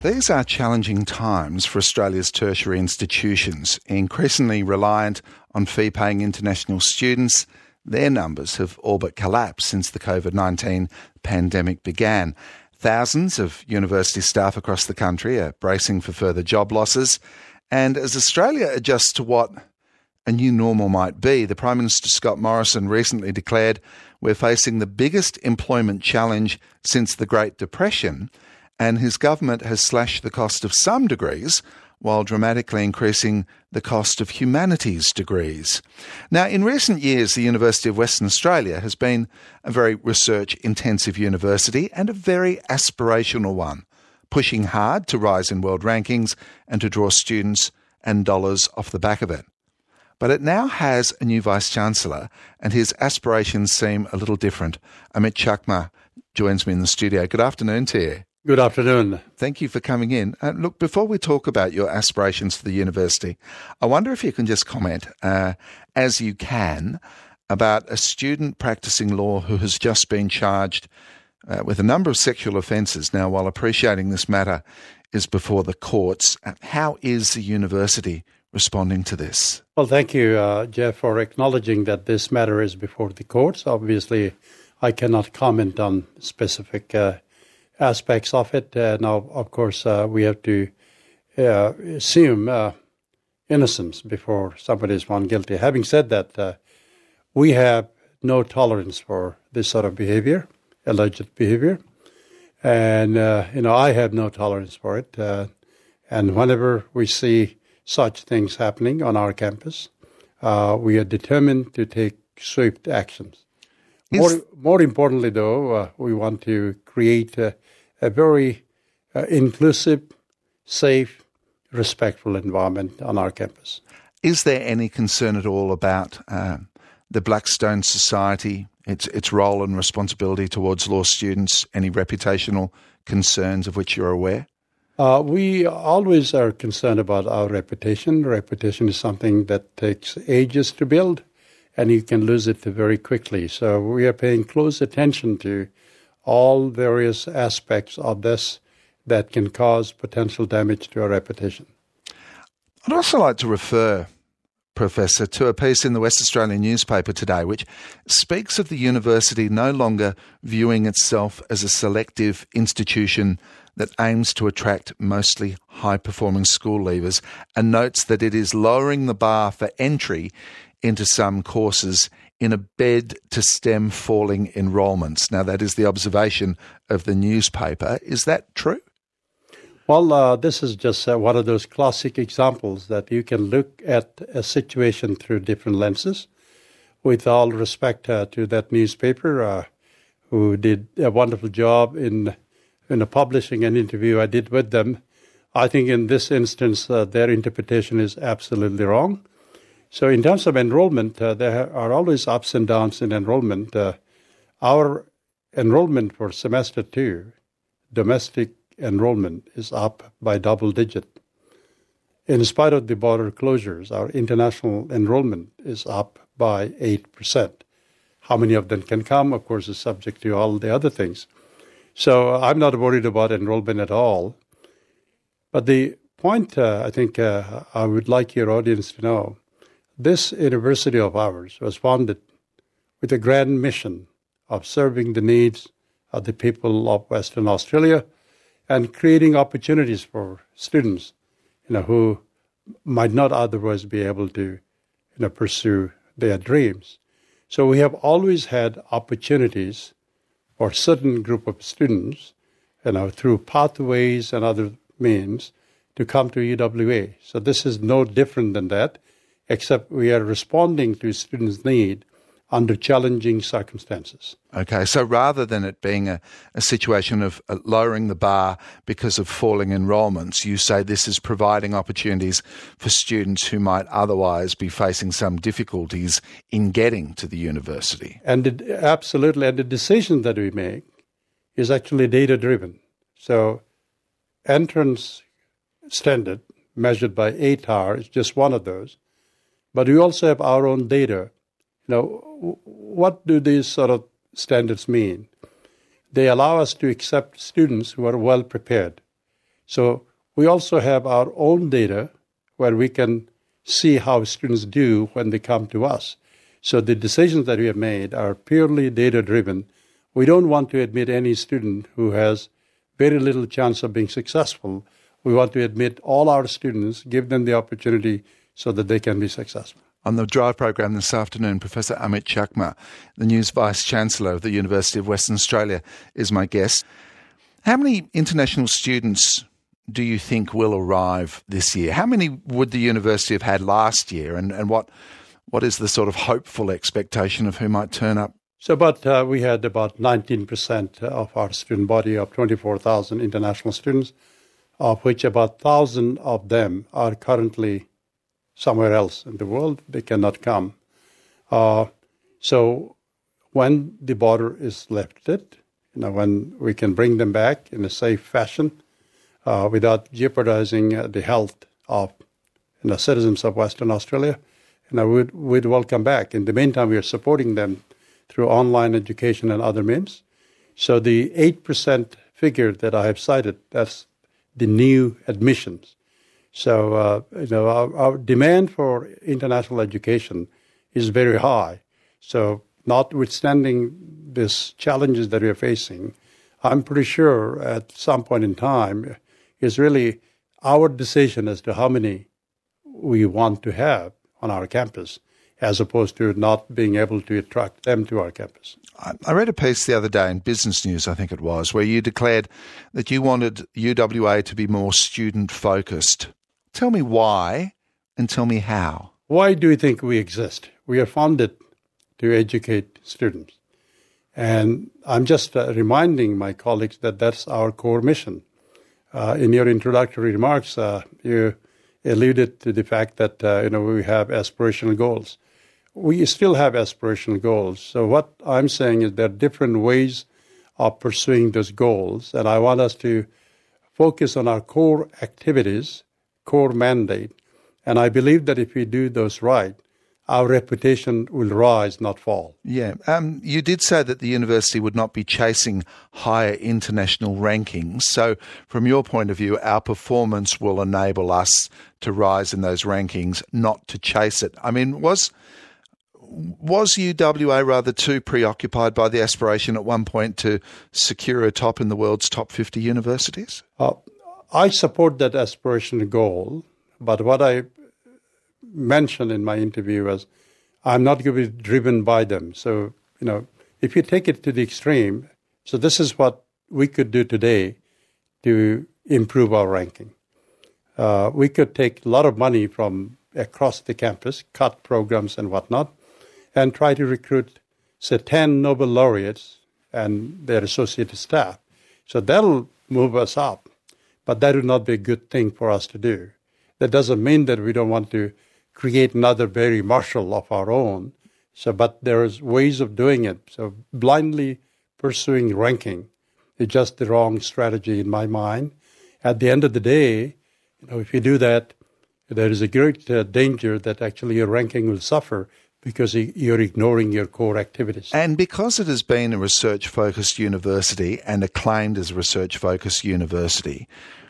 These are challenging times for Australia's tertiary institutions, increasingly reliant on fee-paying international students. Their numbers have all but collapsed since the COVID-19 pandemic began. Thousands of university staff across the country are bracing for further job losses. And as Australia adjusts to what a new normal might be, the Prime Minister Scott Morrison recently declared we're facing the biggest employment challenge since the Great Depression, and his government has slashed the cost of some degrees while dramatically increasing the cost of humanities degrees. Now, in recent years, the University of Western Australia has been a very research-intensive university and a very aspirational one, pushing hard to rise in world rankings and to draw students and dollars off the back of it. But it now has a new Vice-Chancellor, and his aspirations seem a little different. Amit Chakma joins me in the studio. Good afternoon to you. Good afternoon. Thank you for coming in. Look, before we talk about your aspirations for the university, I wonder if you can just comment, as you can, about a student practicing law who has just been charged with a number of sexual offences. Now, while appreciating this matter is before the courts, how is the university responding to this? Well, thank you, Jeff, for acknowledging that this matter is before the courts. Obviously, I cannot comment on specific aspects of it. Now, of course, we have to assume innocence before somebody is found guilty. Having said that, we have no tolerance for this sort of behavior, alleged behavior. And, I have no tolerance for it. And whenever we see such things happening on our campus, we are determined to take swift actions. More importantly, though, we want to create a very inclusive, safe, respectful environment on our campus. Is there any concern at all about the Blackstone Society, its role and responsibility towards law students, any reputational concerns of which you're aware? We always are concerned about our reputation. Reputation is something that takes ages to build, and you can lose it very quickly. So we are paying close attention to all various aspects of this that can cause potential damage to our reputation. I'd also like to refer, Professor, to a piece in the West Australian newspaper today which speaks of the university no longer viewing itself as a selective institution that aims to attract mostly high-performing school leavers, and notes that it is lowering the bar for entry into some courses in a bid to stem falling enrolments. Now, that is the observation of the newspaper. Is that true? Well, this is just one of those classic examples that you can look at a situation through different lenses. With all respect to that newspaper, who did a wonderful job in publishing an interview I did with them, I think in this instance their interpretation is absolutely wrong. So in terms of enrollment, there are always ups and downs in enrollment. Our enrollment for semester 2, domestic enrollment, is up by double digit. In spite of the border closures, our international enrollment is up by 8%. How many of them can come, of course, is subject to all the other things. So I'm not worried about enrollment at all. But the point I think I would like your audience to know, this university of ours was founded with a grand mission of serving the needs of the people of Western Australia and creating opportunities for students, who might not otherwise be able to, pursue their dreams. So we have always had opportunities for a certain group of students, through pathways and other means, to come to UWA. So this is no different than that, except we are responding to students' need under challenging circumstances. Okay, so rather than it being a situation of lowering the bar because of falling enrolments, you say this is providing opportunities for students who might otherwise be facing some difficulties in getting to the university. And absolutely, and the decision that we make is actually data-driven. So entrance standard, measured by ATAR, is just one of those. But we also have our own data. What do these sort of standards mean? They allow us to accept students who are well prepared. So we also have our own data where we can see how students do when they come to us. So the decisions that we have made are purely data-driven. We don't want to admit any student who has very little chance of being successful. We want to admit all our students, give them the opportunity so that they can be successful. On the Drive program this afternoon, Professor Amit Chakma, the News Vice-Chancellor of the University of Western Australia, is my guest. How many international students do you think will arrive this year? How many would the university have had last year, and what is the sort of hopeful expectation of who might turn up? So we had about 19% of our student body of 24,000 international students, of which about 1,000 of them are currently somewhere else in the world. They cannot come. So when the border is lifted, when we can bring them back in a safe fashion without jeopardizing the health of citizens of Western Australia, we'd welcome back. In the meantime, we are supporting them through online education and other means. So the 8% figure that I have cited, that's the new admissions. So, our demand for international education is very high. So notwithstanding these challenges that we are facing, I'm pretty sure at some point in time is really our decision as to how many we want to have on our campus, as opposed to not being able to attract them to our campus. I read a piece the other day in Business News, I think it was, where you declared that you wanted UWA to be more student-focused. Tell me why and tell me how. Why do you think we exist? We are founded to educate students. And I'm just reminding my colleagues that that's our core mission. In your introductory remarks, you alluded to the fact that we have aspirational goals. We still have aspirational goals. So what I'm saying is there are different ways of pursuing those goals, and I want us to focus on our core activities, core mandate, and I believe that if we do those right, our reputation will rise, not fall. Yeah. You did say that the university would not be chasing higher international rankings. So from your point of view, our performance will enable us to rise in those rankings, not to chase it. I mean, was UWA rather too preoccupied by the aspiration at one point to secure a top in the world's top 50 universities? I support that aspirational goal, but what I mentioned in my interview was I'm not going to be driven by them. So, if you take it to the extreme, so this is what we could do today to improve our ranking. We could take a lot of money from across the campus, cut programs and whatnot, and try to recruit, say, 10 Nobel laureates and their associated staff. So that'll move us up, but that would not be a good thing for us to do. That doesn't mean that we don't want to create another Barry Marshall of our own. So, but there's ways of doing it. So blindly pursuing ranking is just the wrong strategy in my mind. At the end of the day, if you do that, there is a great danger that actually your ranking will suffer because you're ignoring your core activities. And because it has been a research-focused university and acclaimed as a research-focused university,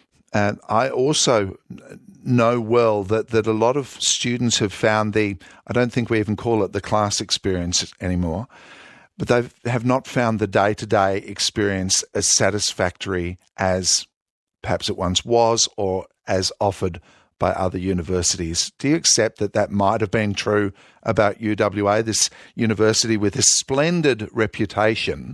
I also know well that a lot of students have found I don't think we even call it the class experience anymore, but they have not found the day-to-day experience as satisfactory as perhaps it once was or as offered by other universities. Do you accept that might have been true about UWA, this university with a splendid reputation,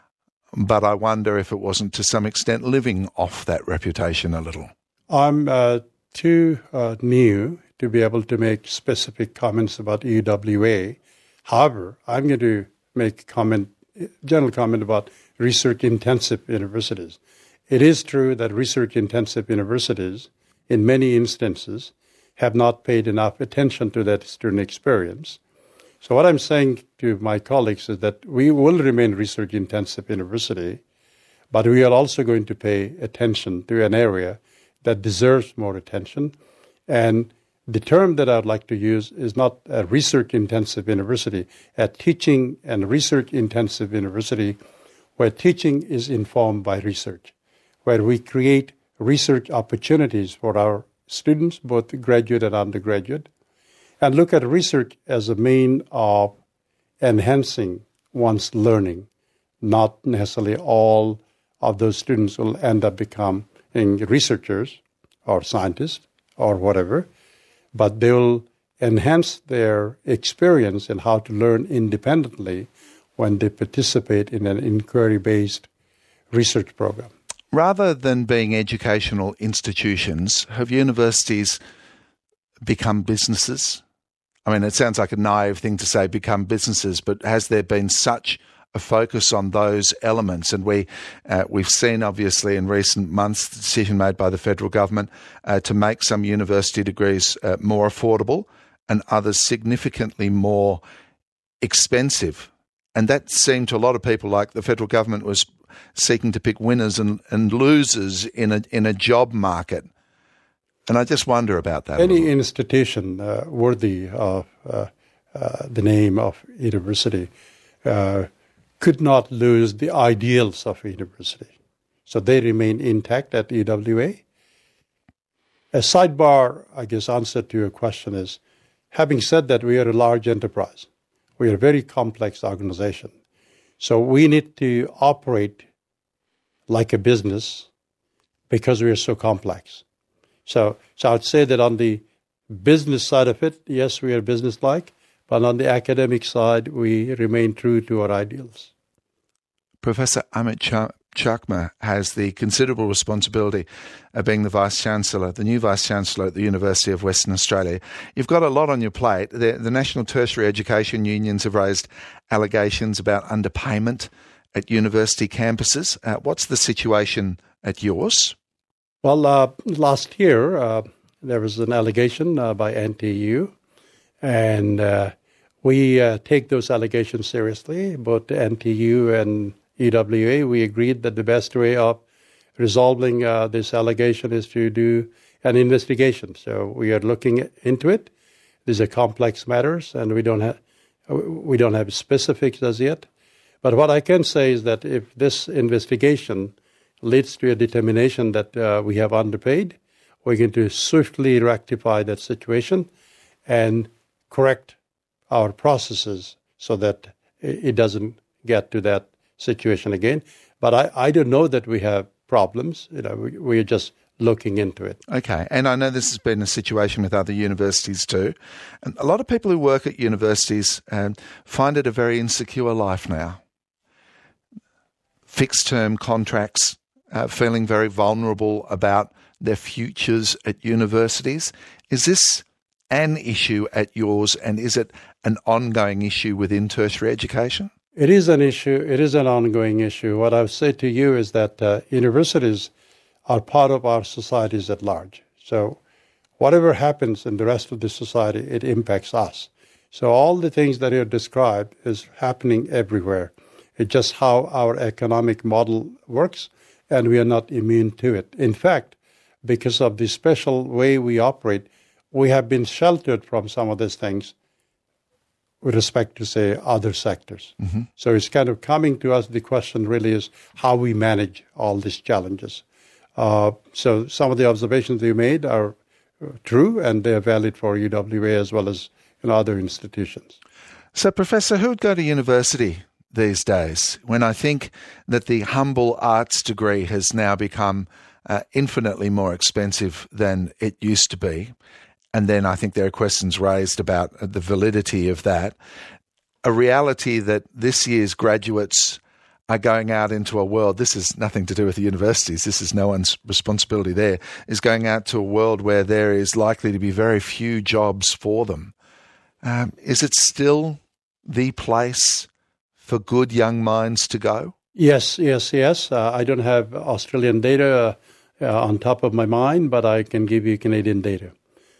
but I wonder if it wasn't to some extent living off that reputation a little? I'm too new to be able to make specific comments about UWA. However, I'm going to make a general comment about research-intensive universities. It is true that research-intensive universities, in many instances, have not paid enough attention to that student experience. So what I'm saying to my colleagues is that we will remain research-intensive university, but we are also going to pay attention to an area that deserves more attention. And the term that I'd like to use is not a research-intensive university, a teaching and research-intensive university where teaching is informed by research, where we create research opportunities for our students, both graduate and undergraduate, and look at research as a mean of enhancing one's learning. Not necessarily all of those students will end up becoming researchers or scientists or whatever, but they will enhance their experience in how to learn independently when they participate in an inquiry-based research program. Rather than being educational institutions, have universities become businesses? I mean, it sounds like a naive thing to say, become businesses, but has there been such a focus on those elements? And we've seen, obviously, in recent months, the decision made by the federal government to make some university degrees more affordable and others significantly more expensive. And that seemed to a lot of people like the federal government was seeking to pick winners and losers in a job market. And I just wonder about that. Any institution worthy of the name of university could not lose the ideals of a university. So they remain intact at UWA. A sidebar, I guess, answer to your question is, having said that, we are a large enterprise. We are a very complex organization. So we need to operate like a business because we are so complex. So I'd say that on the business side of it, yes, we are business-like, but on the academic side, we remain true to our ideals. Professor Amit Chakma has the considerable responsibility of being the Vice-Chancellor, the new Vice-Chancellor at the University of Western Australia. You've got a lot on your plate. The National Tertiary Education Unions have raised allegations about underpayment at university campuses. What's the situation at yours? Well, last year, there was an allegation by NTU, and we take those allegations seriously. Both NTU and UWA, we agreed that the best way of resolving this allegation is to do an investigation. So we are looking into it. These are complex matters, and we don't have specifics as yet. But what I can say is that if this investigation leads to a determination that we have underpaid, we're going to swiftly rectify that situation and correct our processes so that it doesn't get to that situation again. But I don't know that we have problems. We're just looking into it. Okay, and I know this has been a situation with other universities too. And a lot of people who work at universities find it a very insecure life now. Fixed-term contracts, feeling very vulnerable about their futures at universities. Is this an issue at yours, and is it an ongoing issue within tertiary education? It is an issue. It is an ongoing issue. What I would say to you is that universities are part of our societies at large. So whatever happens in the rest of the society, it impacts us. So all the things that you described is happening everywhere. It's just how our economic model works, and we are not immune to it. In fact, because of the special way we operate, we have been sheltered from some of these things with respect to, say, other sectors. Mm-hmm. So it's kind of coming to us, the question really is how we manage all these challenges. So some of the observations you made are true, and they're valid for UWA as well as in other institutions. So, Professor, who would go to university these days when I think that the humble arts degree has now become infinitely more expensive than it used to be? And then I think there are questions raised about the validity of that. A reality that this year's graduates are going out into a world, this is nothing to do with the universities, this is no one's responsibility there, is going out to a world where there is likely to be very few jobs for them. Is it still the place for good young minds to go? Yes. I don't have Australian data on top of my mind, but I can give you Canadian data.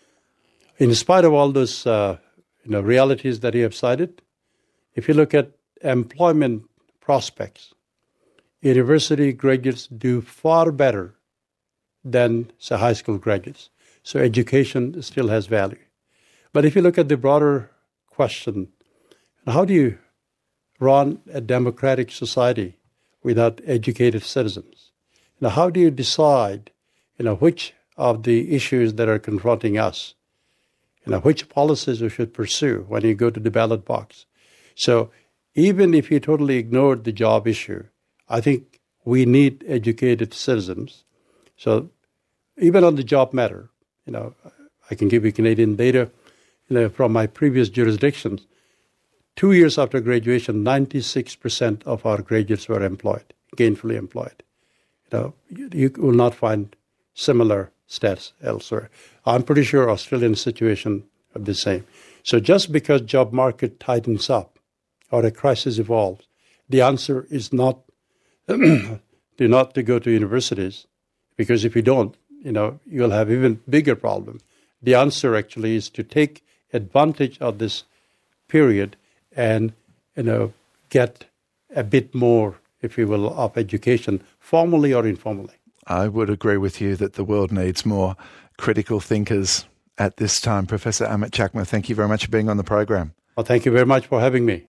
In spite of all those realities that you have cited, if you look at employment prospects, university graduates do far better than, say, high school graduates. So education still has value. But if you look at the broader question, how do you run a democratic society without educated citizens? How do you decide which of the issues that are confronting us, which policies we should pursue when you go to the ballot box. So even if you totally ignored the job issue, I think we need educated citizens. So even on the job matter, I can give you Canadian data, from my previous jurisdictions. 2 years after graduation, 96% of our graduates were employed, gainfully employed. You will not find similar stats elsewhere. I'm pretty sure Australian situation are the same. So just because job market tightens up or a crisis evolves, the answer is not to go to universities, because if you don't, you'll have even bigger problem. The answer actually is to take advantage of this period and get a bit more, if you will, of education, formally or informally. I would agree with you that the world needs more critical thinkers at this time. Professor Amit Chakma, thank you very much for being on the program. Well, thank you very much for having me.